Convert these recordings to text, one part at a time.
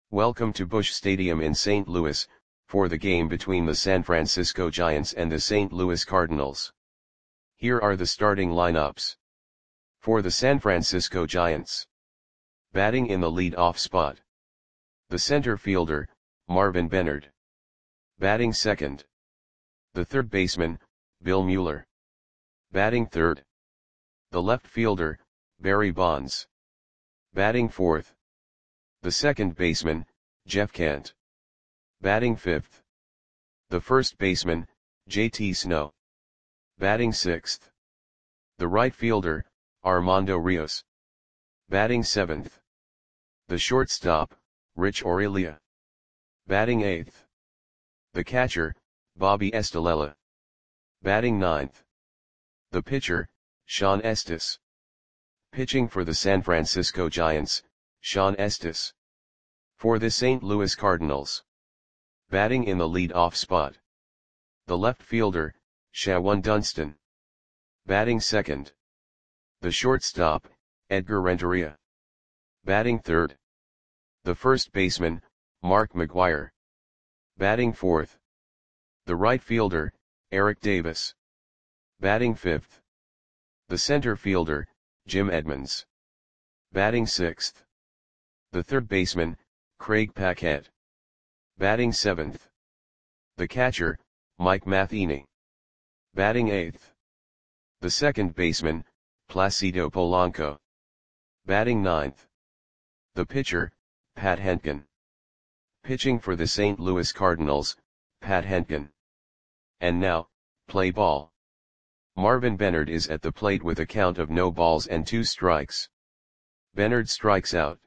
Welcome to Busch Stadium in St. Louis, for the game between the San Francisco Giants and the St. Louis Cardinals. Here are the starting lineups. For the San Francisco Giants. Batting in the lead-off spot. The center fielder, Marvin Benard. Batting second. The third baseman, Bill Mueller. Batting third. The left fielder, Barry Bonds. Batting fourth. The second baseman, Jeff Kent. Batting fifth. The first baseman, JT Snow. Batting sixth. The right fielder, Armando Rios. Batting seventh. The shortstop, Rich Aurelia. Batting eighth. The catcher, Bobby Estalella. Batting ninth. The pitcher, Shawn Estes. Pitching for the San Francisco Giants, Shawn Estes. For the St. Louis Cardinals. Batting in the lead-off spot. The left fielder, Shawon Dunston. Batting second. The shortstop, Edgar Renteria. Batting third. The first baseman, Mark McGwire. Batting fourth. The right fielder, Eric Davis. Batting fifth. The center fielder, Jim Edmonds. Batting sixth. The third baseman, Craig Paquette. Batting seventh. The catcher, Mike Matheny. Batting eighth. The second baseman, Placido Polanco. Batting ninth. The pitcher, Pat Hentgen. Pitching for the St. Louis Cardinals, Pat Hentgen. And now, play ball. Marvin Benard is at the plate with a count of no balls and 2 strikes. Benard strikes out.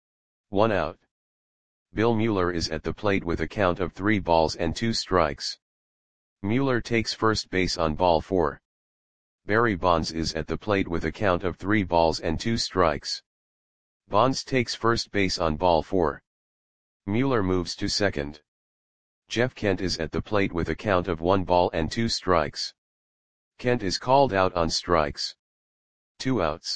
1 out. Bill Mueller is at the plate with a count of 3 balls and 2 strikes. Mueller takes first base on ball 4. Barry Bonds is at the plate with a count of 3 balls and 2 strikes. Bonds takes first base on ball 4. Mueller moves to second. Jeff Kent is at the plate with a count of 1 ball and 2 strikes. Kent is called out on strikes. 2 outs.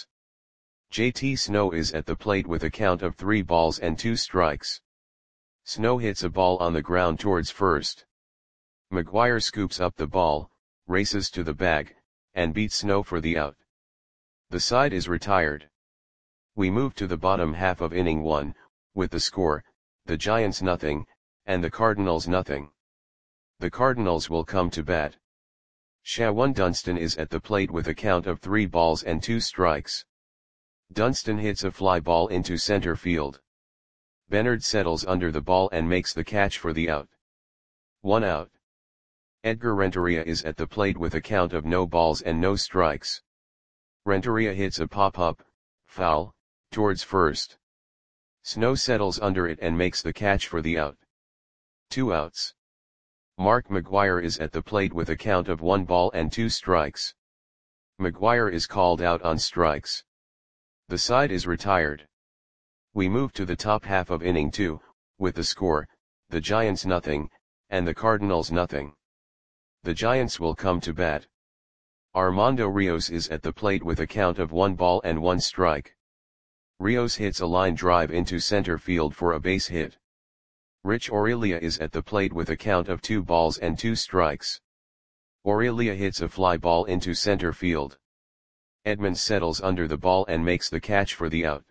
JT Snow is at the plate with a count of 3 balls and 2 strikes. Snow hits a ball on the ground towards first. McGwire scoops up the ball, races to the bag, and beats Snow for the out. The side is retired. We move to the bottom half of inning 1, with the score, the Giants nothing, and the Cardinals nothing. The Cardinals will come to bat. Shawon Dunston is at the plate with a count of 3 balls and 2 strikes. Dunston hits a fly ball into center field. Benard settles under the ball and makes the catch for the out. 1 out. Edgar Renteria is at the plate with a count of no balls and no strikes. Renteria hits a pop-up, foul, towards first. Snow settles under it and makes the catch for the out. 2 outs. Mark McGwire is at the plate with a count of 1 ball and 2 strikes. McGwire is called out on strikes. The side is retired. We move to the top half of inning 2, with the score, the Giants nothing, and the Cardinals nothing. The Giants will come to bat. Armando Rios is at the plate with a count of 1 ball and 1 strike. Rios hits a line drive into center field for a base hit. Rich Aurelia is at the plate with a count of 2 balls and 2 strikes. Aurelia hits a fly ball into center field. Edmonds settles under the ball and makes the catch for the out.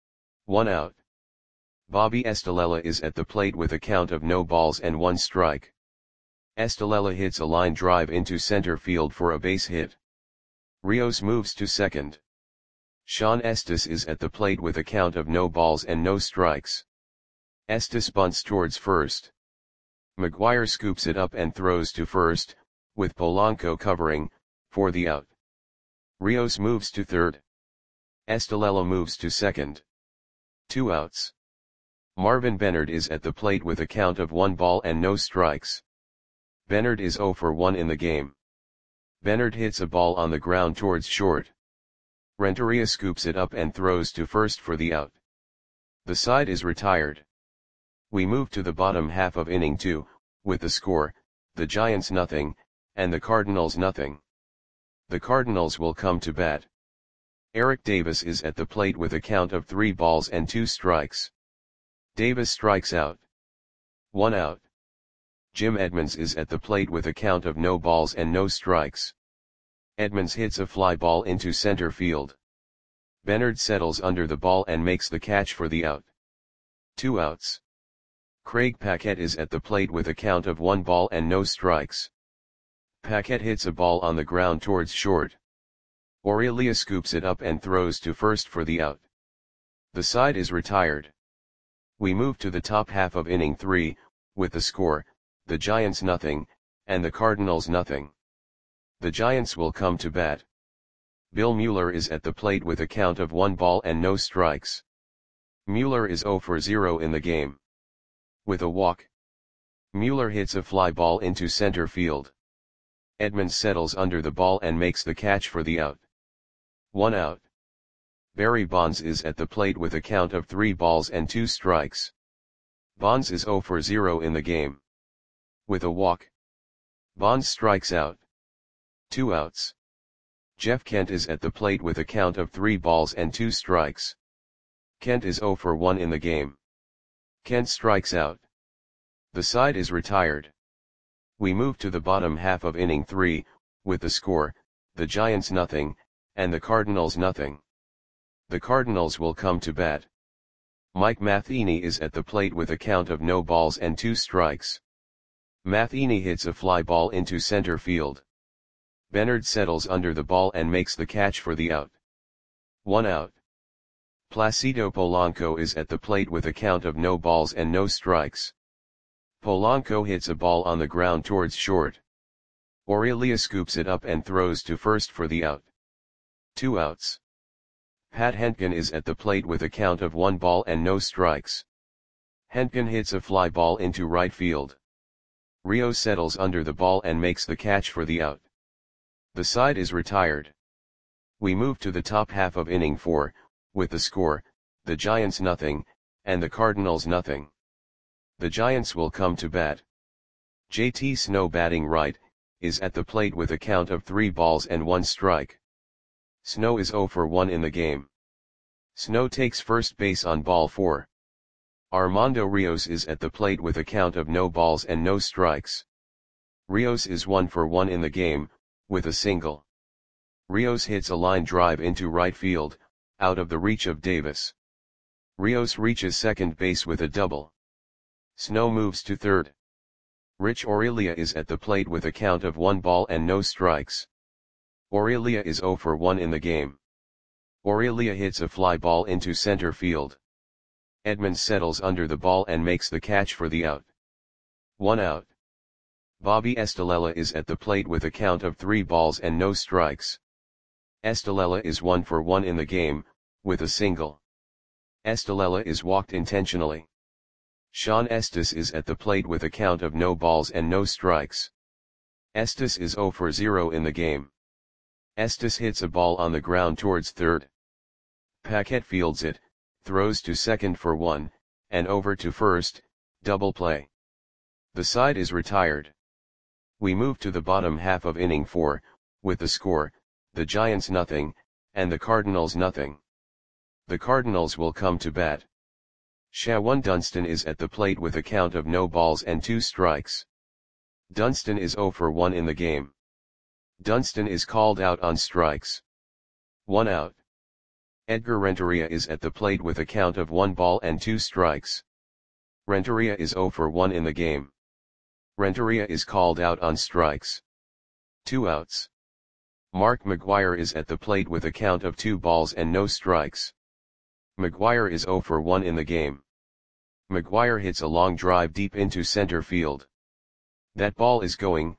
1 out. Bobby Estalella is at the plate with a count of no balls and 1 strike. Estalella hits a line drive into center field for a base hit. Rios moves to second. Shawn Estes is at the plate with a count of no balls and no strikes. Estes bunts towards first. McGwire scoops it up and throws to first, with Polanco covering, for the out. Rios moves to third. Estalella moves to second. 2 outs. Marvin Benard is at the plate with a count of 1 ball and no strikes. Benard is 0 for 1 in the game. Benard hits a ball on the ground towards short. Renteria scoops it up and throws to first for the out. The side is retired. We move to the bottom half of inning 2, with the score, the Giants nothing, and the Cardinals nothing. The Cardinals will come to bat. Eric Davis is at the plate with a count of 3 balls and 2 strikes. Davis strikes out. 1 out. Jim Edmonds is at the plate with a count of no balls and no strikes. Edmonds hits a fly ball into center field. Bernard settles under the ball and makes the catch for the out. 2 outs. Craig Paquette is at the plate with a count of 1 ball and no strikes. Paquette hits a ball on the ground towards short. Aurelia scoops it up and throws to first for the out. The side is retired. We move to the top half of inning 3, with the score, the Giants nothing, and the Cardinals nothing. The Giants will come to bat. Bill Mueller is at the plate with a count of 1 ball and no strikes. Mueller is 0 for 0 in the game. With a walk, Mueller hits a fly ball into center field. Edmonds settles under the ball and makes the catch for the out. 1 out. Barry Bonds is at the plate with a count of 3 balls and 2 strikes. Bonds is 0 for 0 in the game. With a walk, Bonds strikes out. 2 outs. Jeff Kent is at the plate with a count of 3 balls and 2 strikes. Kent is 0 for 1 in the game. Kent strikes out. The side is retired. We move to the bottom half of inning 3, with the score, the Giants nothing, and the Cardinals nothing. The Cardinals will come to bat. Mike Matheny is at the plate with a count of no balls and 2 strikes. Matheny hits a fly ball into center field. Bernard settles under the ball and makes the catch for the out. 1 out. Placido Polanco is at the plate with a count of no balls and no strikes. Polanco hits a ball on the ground towards short. Aurelia scoops it up and throws to first for the out. 2 outs. Pat Hentgen is at the plate with a count of 1 ball and no strikes. Hentgen hits a fly ball into right field. Rios settles under the ball and makes the catch for the out. The side is retired. We move to the top half of inning 4, with the score, the Giants nothing, and the Cardinals nothing. The Giants will come to bat. JT Snow batting right, is at the plate with a count of 3 balls and 1 strike. Snow is 0 for 1 in the game. Snow takes first base on ball 4. Armando Rios is at the plate with a count of no balls and no strikes. Rios is 1 for 1 in the game, with a single. Rios hits a line drive into right field, out of the reach of Davis. Rios reaches second base with a double. Snow moves to third. Rich Aurelia is at the plate with a count of 1 ball and no strikes. Aurelia is 0 for 1 in the game. Aurelia hits a fly ball into center field. Edmonds settles under the ball and makes the catch for the out. 1 out. Bobby Estalella is at the plate with a count of 3 balls and no strikes. Estalella is 1 for 1 in the game, with a single. Estalella is walked intentionally. Sean Estes is at the plate with a count of no balls and no strikes. Estes is 0 for 0 in the game. Estes hits a ball on the ground towards third. Paquette fields it, throws to second for 1, and over to first, double play. The side is retired. We move to the bottom half of inning 4, with the score, the Giants nothing, and the Cardinals nothing. The Cardinals will come to bat. Shawan Dunston is at the plate with a count of no balls and 2 strikes. Dunston is 0 for 1 in the game. Dunston is called out on strikes. 1 out. Edgar Renteria is at the plate with a count of 1 ball and 2 strikes. Renteria is 0 for 1 in the game. Renteria is called out on strikes. 2 outs. Mark McGuire is at the plate with a count of 2 balls and no strikes. McGuire is 0 for 1 in the game. McGuire hits a long drive deep into center field. That ball is gone.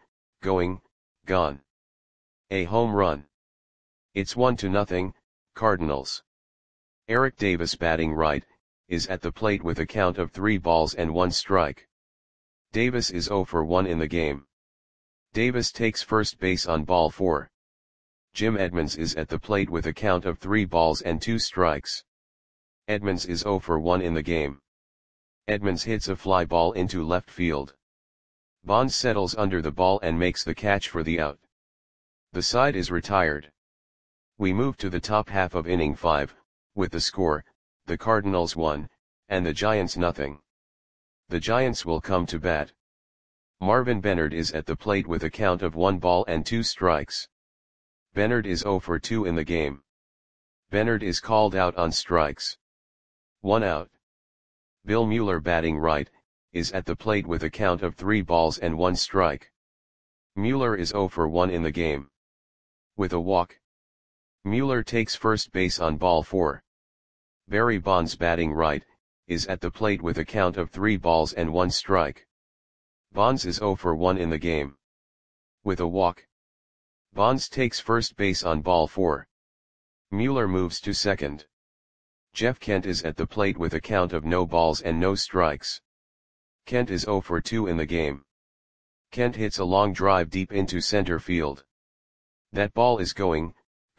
A home run. It's 1-0, Cardinals. Eric Davis batting right, is at the plate with a count of 3 balls and 1 strike. Davis is 0 for 1 in the game. Davis takes first base on ball 4. Jim Edmonds is at the plate with a count of 3 balls and 2 strikes. Edmonds is 0 for 1 in the game. Edmonds hits a fly ball into left field. Bonds settles under the ball and makes the catch for the out. The side is retired. We move to the top half of inning 5, with the score, the Cardinals 1, and the Giants nothing. The Giants will come to bat. Marvin Benard is at the plate with a count of 1 ball and 2 strikes. Benard is 0 for 2 in the game. Benard is called out on strikes. 1 out. Bill Mueller, batting right, is at the plate with a count of 3 balls and 1 strike. Mueller is 0 for 1 in the game. With a walk. Mueller takes first base on ball 4. Barry Bonds, batting right, is at the plate with a count of 3 balls and 1 strike. Bonds is 0 for 1 in the game. With a walk. Bonds takes first base on ball 4. Mueller moves to second. Jeff Kent is at the plate with a count of no balls and no strikes. Kent is 0 for 2 in the game. Kent hits a long drive deep into center field. That ball is gone.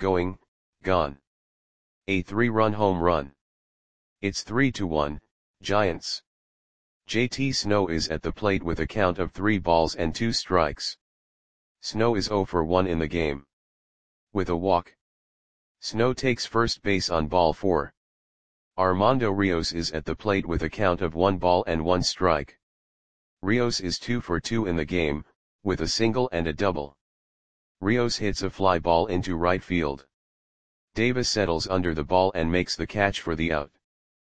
A 3-run home run. It's 3-1, Giants. JT Snow is at the plate with a count of 3 balls and 2 strikes. Snow is 0 for 1 in the game. With a walk. Snow takes first base on ball 4. Armando Rios is at the plate with a count of 1 ball and 1 strike. Rios is 2 for 2 in the game, with a single and a double. Rios hits a fly ball into right field. Davis settles under the ball and makes the catch for the out.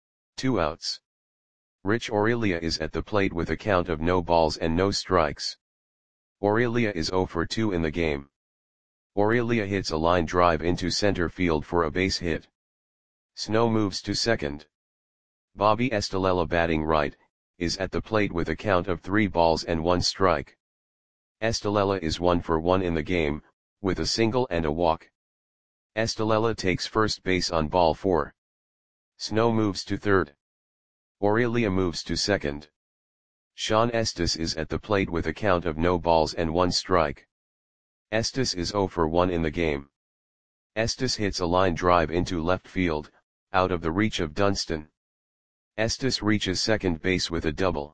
2 outs. Rich Aurelia is at the plate with a count of no balls and no strikes. Aurelia is 0 for 2 in the game. Aurelia hits a line drive into center field for a base hit. Snow moves to second. Bobby Estelella, batting right, is at the plate with a count of 3 balls and 1 strike. Estelella is 1 for 1 in the game, with a single and a walk. Estelella takes first base on ball 4. Snow moves to third. Aurelia moves to second. Sean Estes is at the plate with a count of no balls and 1 strike. Estes is 0 for 1 in the game. Estes hits a line drive into left field, out of the reach of Dunston. Estes reaches second base with a double.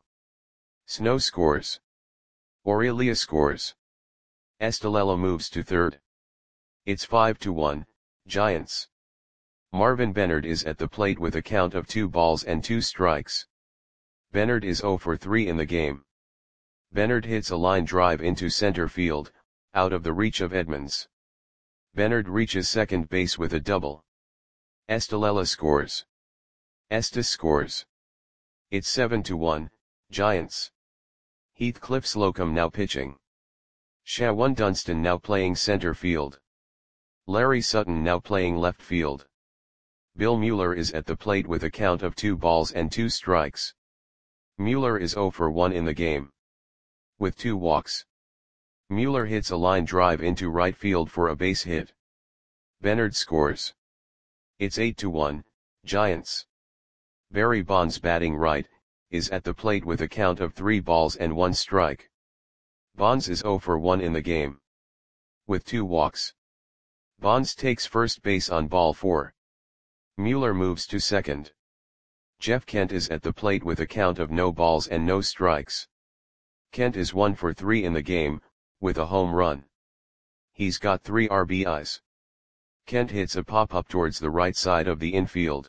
Snow scores. Aurelia scores. Estelella moves to third. It's 5-1, Giants. Marvin Benard is at the plate with a count of 2 balls and 2 strikes. Benard is 0 for 3 in the game. Benard hits a line drive into center field, out of the reach of Edmonds. Benard reaches second base with a double. Estelella scores. Estes scores. It's 7-1, Giants. Heathcliff Slocum now pitching. Shawan Dunston now playing center field. Larry Sutton now playing left field. Bill Mueller is at the plate with a count of 2 balls and 2 strikes. Mueller is 0 for 1 in the game. With 2 walks. Mueller hits a line drive into right field for a base hit. Benard scores. It's 8-1, Giants. Barry Bonds, batting right, is at the plate with a count of 3 balls and 1 strike. Bonds is 0 for 1 in the game. With 2 walks. Bonds takes first base on ball 4. Mueller moves to second. Jeff Kent is at the plate with a count of no balls and no strikes. Kent is 1 for 3 in the game, with a home run. He's got 3 RBIs. Kent hits a pop-up towards the right side of the infield.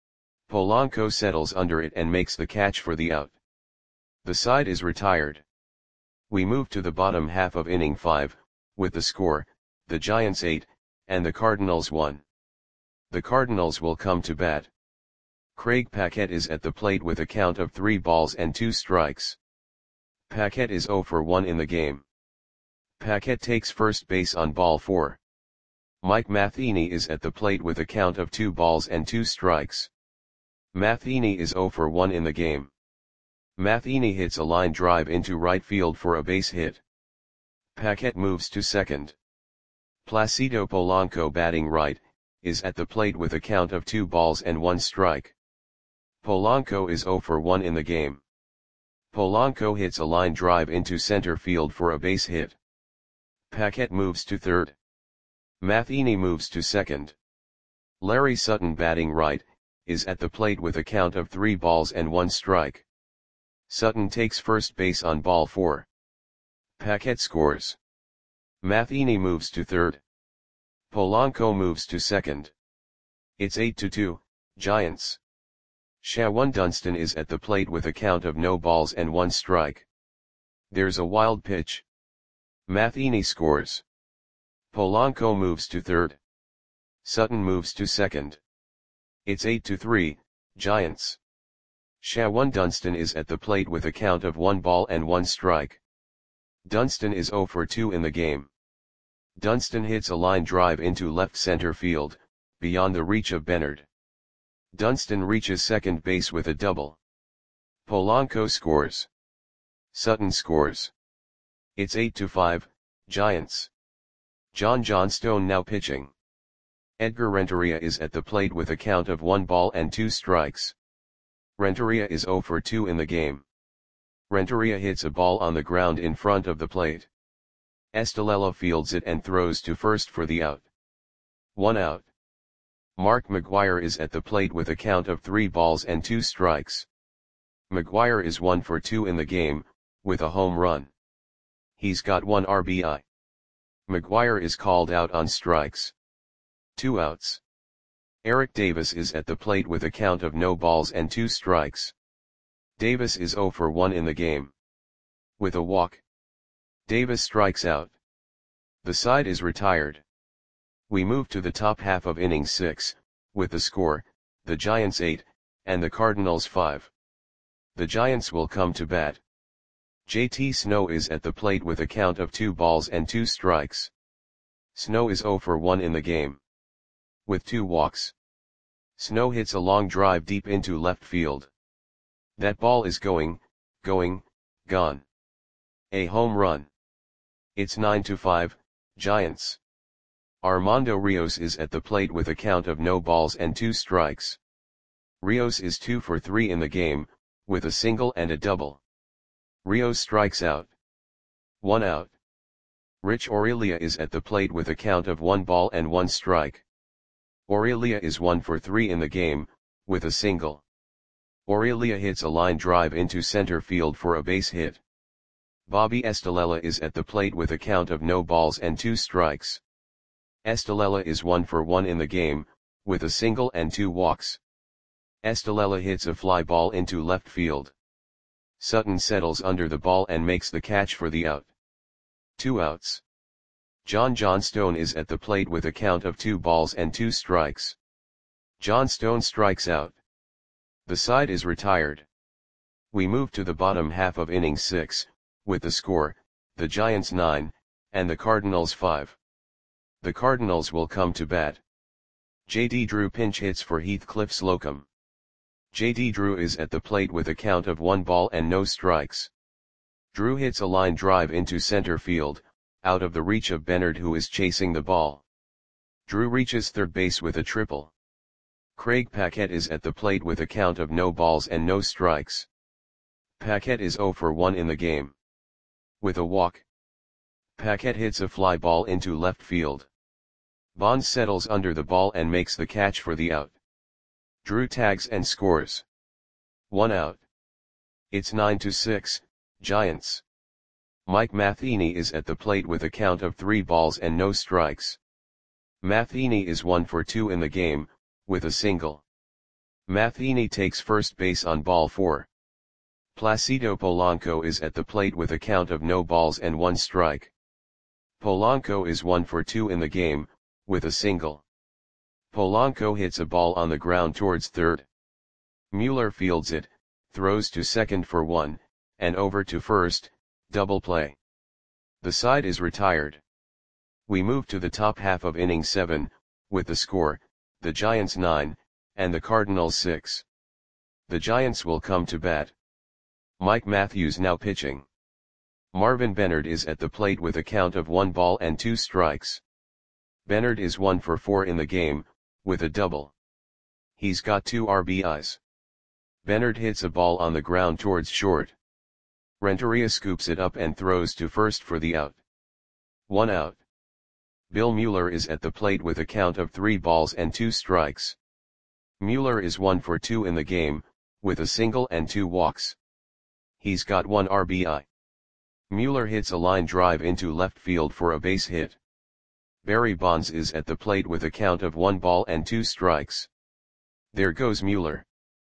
Polanco settles under it and makes the catch for the out. The side is retired. We move to the bottom half of inning 5, with the score, the Giants 8, and the Cardinals 1. The Cardinals will come to bat. Craig Paquette is at the plate with a count of 3 balls and 2 strikes. Paquette is 0 for 1 in the game. Paquette takes first base on ball 4. Mike Matheny is at the plate with a count of 2 balls and 2 strikes. Matheny is 0 for 1 in the game. Matheny hits a line drive into right field for a base hit. Paquette moves to second. Placido Polanco, batting right, is at the plate with a count of 2 balls and 1 strike. Polanco is 0 for 1 in the game. Polanco hits a line drive into center field for a base hit. Paquette moves to third. Matheny moves to second. Larry Sutton, batting right, is at the plate with a count of 3 balls and 1 strike. Sutton takes first base on ball 4. Paquette scores. Matheny moves to third. Polanco moves to second. It's 8-2, Giants. Shawan Dunston is at the plate with a count of no balls and 1 strike. There's a wild pitch. Matheny scores. Polanco moves to third. Sutton moves to second. It's 8-3, Giants. Shawan Dunston is at the plate with a count of 1 ball and 1 strike. Dunston is 0 for 2 in the game. Dunston hits a line drive into left center field, beyond the reach of Bernard. Dunston reaches second base with a double. Polanco scores. Sutton scores. It's 8-5, Giants. John Johnstone now pitching. Edgar Renteria is at the plate with a count of 1 ball and 2 strikes. Renteria is 0 for 2 in the game. Renteria hits a ball on the ground in front of the plate. Estalella fields it and throws to first for the out. 1 out. Mark McGwire is at the plate with a count of 3 balls and 2 strikes. McGwire is 1 for 2 in the game, with a home run. He's got 1 RBI. McGwire is called out on strikes. 2 outs. Eric Davis is at the plate with a count of no balls and 2 strikes. Davis is 0 for 1 in the game. With a walk. Davis strikes out. The side is retired. We move to the top half of inning 6, with the score, the Giants 8, and the Cardinals 5. The Giants will come to bat. JT Snow is at the plate with a count of 2 balls and 2 strikes. Snow is 0 for 1 in the game. With 2 walks. Snow hits a long drive deep into left field. That ball is going, gone. A home run. It's 9-5, Giants. Armando Rios is at the plate with a count of no balls and 2 strikes. Rios is 2 for 3 in the game, with a single and a double. Rios strikes out. 1 out. Rich Aurelia is at the plate with a count of 1 ball and 1 strike. Aurelia is 1 for 3 in the game, with a single. Aurelia hits a line drive into center field for a base hit. Bobby Estalella is at the plate with a count of no balls and 2 strikes. Estalella is 1 for 1 in the game, with a single and 2 walks. Estalella hits a fly ball into left field. Sutton settles under the ball and makes the catch for the out. 2 outs. John Johnstone is at the plate with a count of 2 balls and 2 strikes. Johnstone strikes out. The side is retired. We move to the bottom half of inning 6, with the score, the Giants 9, and the Cardinals 5. The Cardinals will come to bat. J.D. Drew pinch hits for Heathcliff Slocum. J.D. Drew is at the plate with a count of 1 ball and no strikes. Drew hits a line drive into center field, out of the reach of Bernard, who is chasing the ball. Drew reaches third base with a triple. Craig Paquette is at the plate with a count of no balls and no strikes. Paquette is 0 for 1 in the game. With a walk. Paquette hits a fly ball into left field. Bonds settles under the ball and makes the catch for the out. Drew tags and scores. 1 out. It's 9-6, Giants. Mike Matheny is at the plate with a count of 3 balls and no strikes. Matheny is 1 for 2 in the game, with a single. Matheny takes first base on ball 4. Placido Polanco is at the plate with a count of no balls and 1 strike. Polanco is 1 for 2 in the game, with a single. Polanco hits a ball on the ground towards third. Mueller fields it, throws to second for 1, and over to first, double play. The side is retired. We move to the top half of inning 7, with the score, the Giants 9, and the Cardinals 6. The Giants will come to bat. Mike Matthews now pitching. Marvin Bernard is at the plate with a count of 1 ball and 2 strikes. Bernard is 1 for 4 in the game, with a double. He's got 2 RBIs. Bernard hits a ball on the ground towards short. Renteria scoops it up and throws to first for the out. 1 out. Bill Mueller is at the plate with a count of 3 balls and 2 strikes. Mueller is 1 for 2 in the game, with a single and 2 walks. He's got 1 RBI. Mueller hits a line drive into left field for a base hit. Barry Bonds is at the plate with a count of 1 ball and 2 strikes. There goes Mueller.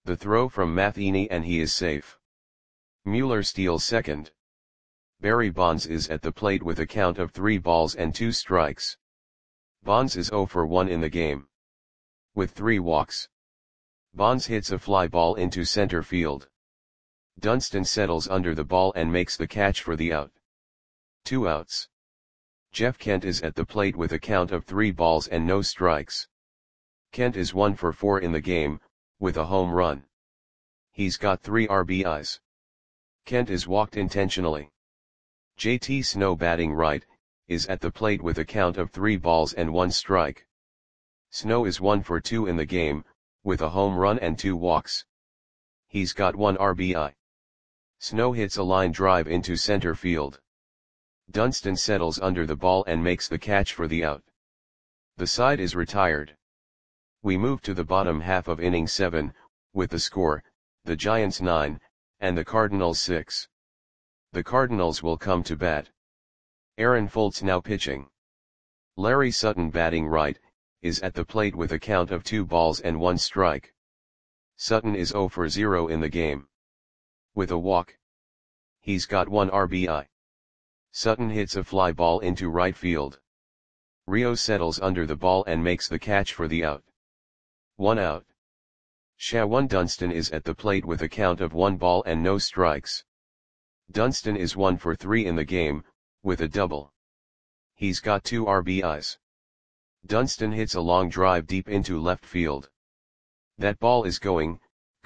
The throw from Matheny and he is safe. Mueller steals second. Barry Bonds is at the plate with a count of 3 balls and 2 strikes. Bonds is 0 for 1 in the game. With 3 walks. Bonds hits a fly ball into center field. Dunston settles under the ball and makes the catch for the out. 2 outs. Jeff Kent is at the plate with a count of 3 balls and no strikes. Kent is 1 for 4 in the game, with a home run. He's got 3 RBIs. Kent is walked intentionally. JT Snow batting right, is at the plate with a count of 3 balls and 1 strike. Snow is 1 for 2 in the game, with a home run and 2 walks. He's got 1 RBI. Snow hits a line drive into center field. Dunston settles under the ball and makes the catch for the out. The side is retired. We move to the bottom half of inning 7, with the score, the Giants 9, and the Cardinals 6. The Cardinals will come to bat. Aaron Foltz now pitching. Larry Sutton batting right, is at the plate with a count of 2 balls and 1 strike. Sutton is 0 for 0 in the game. With a walk. He's got 1 RBI. Sutton hits a fly ball into right field. Rios settles under the ball and makes the catch for the out. 1 out. Shawan Dunston is at the plate with a count of 1 ball and no strikes. Dunston is 1 for 3 in the game, with a double. He's got 2 RBIs. Dunston hits a long drive deep into left field. That ball is gone.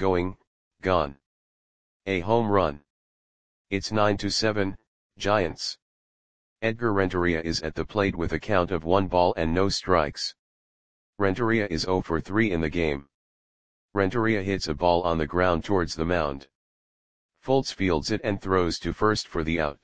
A home run. It's 9-7, Giants. Edgar Renteria is at the plate with a count of 1 ball and no strikes. Renteria is 0 for 3 in the game. Renteria hits a ball on the ground towards the mound. Foltz fields it and throws to first for the out.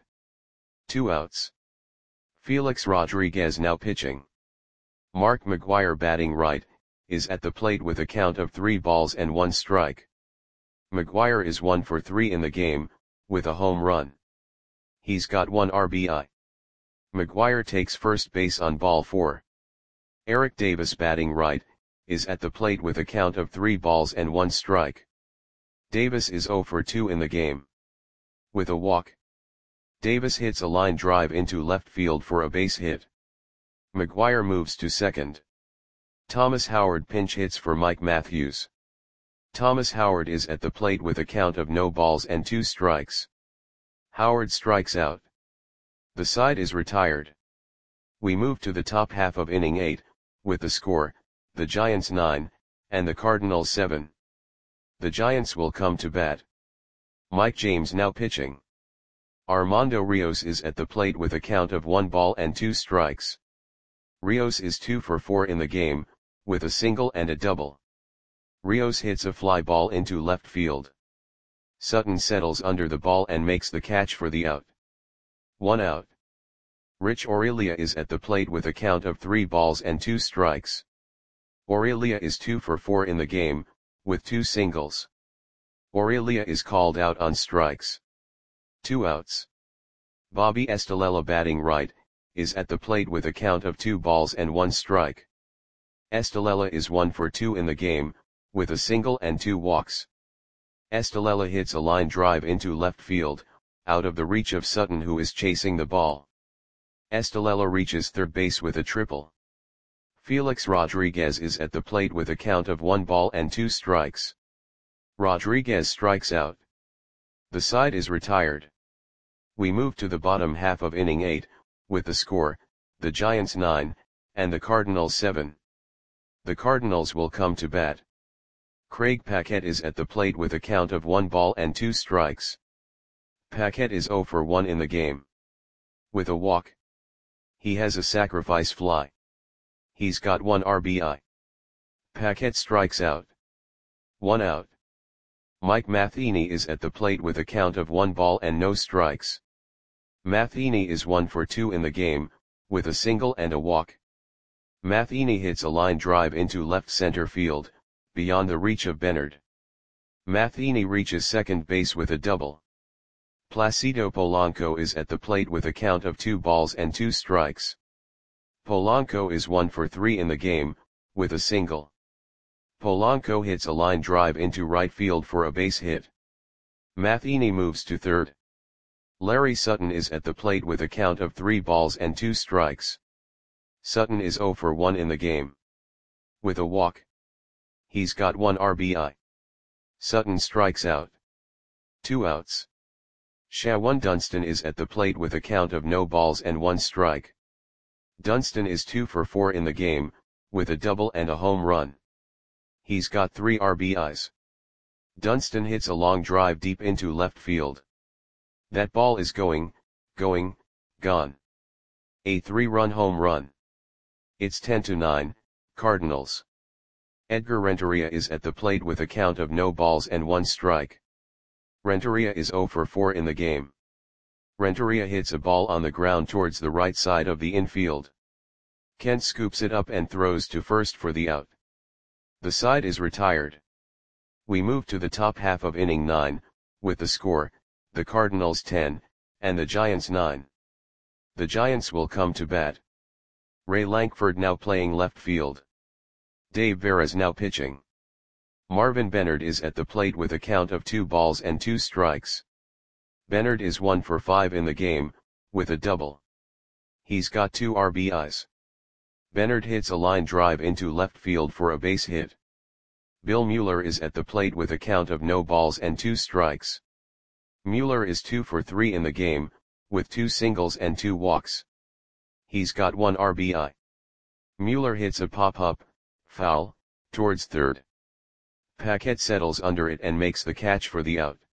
2 outs. Felix Rodriguez now pitching. Mark McGwire batting right, is at the plate with a count of 3 balls and 1 strike. McGwire is 1 for 3 in the game, with a home run. He's got 1 RBI. McGwire takes first base on ball 4. Eric Davis batting right, is at the plate with a count of 3 balls and 1 strike. Davis is 0 for 2 in the game. With a walk. Davis hits a line drive into left field for a base hit. McGwire moves to second. Thomas Howard pinch hits for Mike Matthews. Thomas Howard is at the plate with a count of no balls and 2 strikes. Howard strikes out. The side is retired. We move to the top half of inning 8, with the score, the Giants 9, and the Cardinals 7. The Giants will come to bat. Mike James now pitching. Armando Rios is at the plate with a count of 1 ball and 2 strikes. Rios is 2 for 4 in the game, with a single and a double. Rios hits a fly ball into left field. Sutton settles under the ball and makes the catch for the out. 1 out. Rich Aurelia is at the plate with a count of 3 balls and 2 strikes. Aurelia is 2 for 4 in the game, with 2 singles. Aurelia is called out on strikes. 2 outs. Bobby Estalella batting right, is at the plate with a count of 2 balls and 1 strike. Estalella is 1 for 2 in the game, with a single and 2 walks. Estalella hits a line drive into left field, out of the reach of Sutton who is chasing the ball. Estalella reaches third base with a triple. Felix Rodriguez is at the plate with a count of 1 ball and 2 strikes. Rodriguez strikes out. The side is retired. We move to the bottom half of inning 8, with the score, the Giants 9, and the Cardinals 7. The Cardinals will come to bat. Craig Paquette is at the plate with a count of 1 ball and 2 strikes. Paquette is 0 for 1 in the game. With a walk. He has a sacrifice fly. He's got 1 RBI. Paquette strikes out. 1 out. Mike Matheny is at the plate with a count of 1 ball and no strikes. Matheny is 1 for 2 in the game, with a single and a walk. Matheny hits a line drive into left center field, beyond the reach of Bernard. Matheny reaches second base with a double. Placido Polanco is at the plate with a count of 2 balls and 2 strikes. Polanco is 1 for 3 in the game, with a single. Polanco hits a line drive into right field for a base hit. Matheny moves to third. Larry Sutton is at the plate with a count of 3 balls and 2 strikes. Sutton is 0 for 1 in the game. With a walk. He's got 1 RBI. Sutton strikes out. 2 outs. Shawan Dunston is at the plate with a count of no balls and 1 strike. Dunston is 2 for 4 in the game, with a double and a home run. He's got 3 RBIs. Dunston hits a long drive deep into left field. That ball is gone. A 3-run home run. It's 10-9, Cardinals. Edgar Renteria is at the plate with a count of no balls and 1 strike. Renteria is 0 for 4 in the game. Renteria hits a ball on the ground towards the right side of the infield. Kent scoops it up and throws to first for the out. The side is retired. We move to the top half of inning 9, with the score, the Cardinals 10, and the Giants 9. The Giants will come to bat. Ray Lankford now playing left field. Dave Veras now pitching. Marvin Bennard is at the plate with a count of 2 balls and 2 strikes. Bennard is 1 for 5 in the game, with a double. He's got 2 RBIs. Bennard hits a line drive into left field for a base hit. Bill Mueller is at the plate with a count of no balls and 2 strikes. Mueller is 2 for 3 in the game, with 2 singles and 2 walks. He's got 1 RBI. Mueller hits a pop-up, foul, towards third. Paquette settles under it and makes the catch for the out.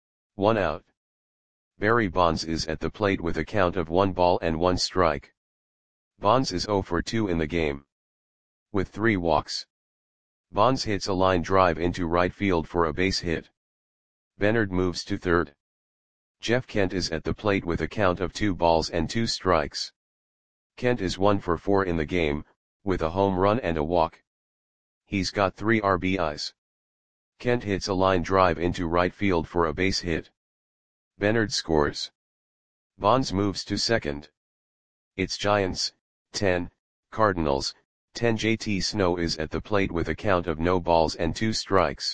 1 out. Barry Bonds is at the plate with a count of 1 ball and 1 strike. Bonds is 0 for 2 in the game. With 3 walks. Bonds hits a line drive into right field for a base hit. Bennard moves to third. Jeff Kent is at the plate with a count of 2 balls and 2 strikes. Kent is 1 for 4 in the game, with a home run and a walk. He's got 3 RBIs. Kent hits a line drive into right field for a base hit. Bennard scores. Bonds moves to second. It's Giants, 10, Cardinals, 10. JT Snow is at the plate with a count of no balls and 2 strikes.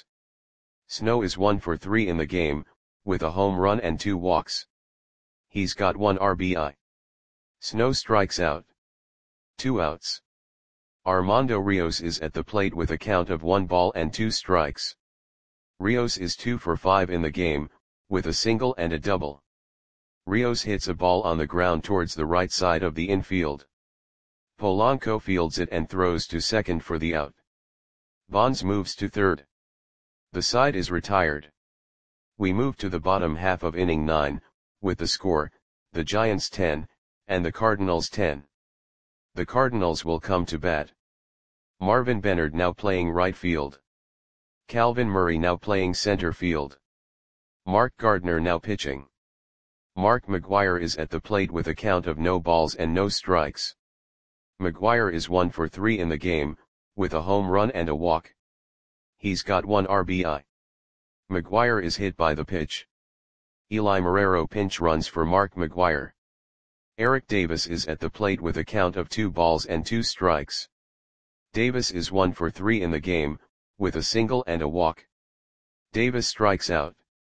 Snow is 1 for 3 in the game, with a home run and 2 walks. He's got 1 RBI. Snow strikes out. 2 outs. Armando Rios is at the plate with a count of 1 ball and 2 strikes. Rios is 2 for 5 in the game, with a single and a double. Rios hits a ball on the ground towards the right side of the infield. Polanco fields it and throws to second for the out. Bonds moves to third. The side is retired. We move to the bottom half of inning 9, with the score, the Giants 10, and the Cardinals 10. The Cardinals will come to bat. Marvin Bennard now playing right field. Calvin Murray now playing center field. Mark Gardner now pitching. Mark McGwire is at the plate with a count of no balls and no strikes. McGwire is 1 for 3 in the game, with a home run and a walk. He's got 1 RBI. McGwire is hit by the pitch. Eli Marrero pinch runs for Mark McGwire. Eric Davis is at the plate with a count of 2 balls and 2 strikes. Davis is 1 for 3 in the game, with a single and a walk. Davis strikes out.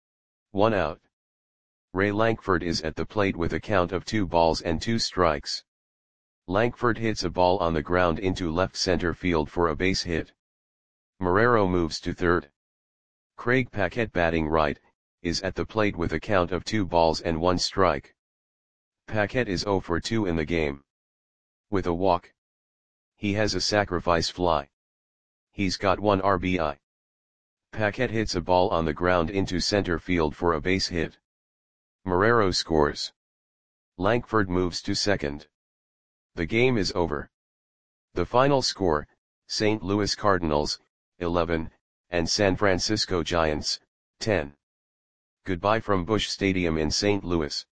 1 out. Ray Lankford is at the plate with a count of 2 balls and 2 strikes. Lankford hits a ball on the ground into left center field for a base hit. Marrero moves to third. Craig Paquette batting right, is at the plate with a count of 2 balls and 1 strike. Paquette is 0 for 2 in the game. With a walk. He has a sacrifice fly. He's got 1 RBI. Paquette hits a ball on the ground into center field for a base hit. Marrero scores. Lankford moves to second. The game is over. The final score, St. Louis Cardinals, 11, and San Francisco Giants, 10. Goodbye from Busch Stadium in St. Louis.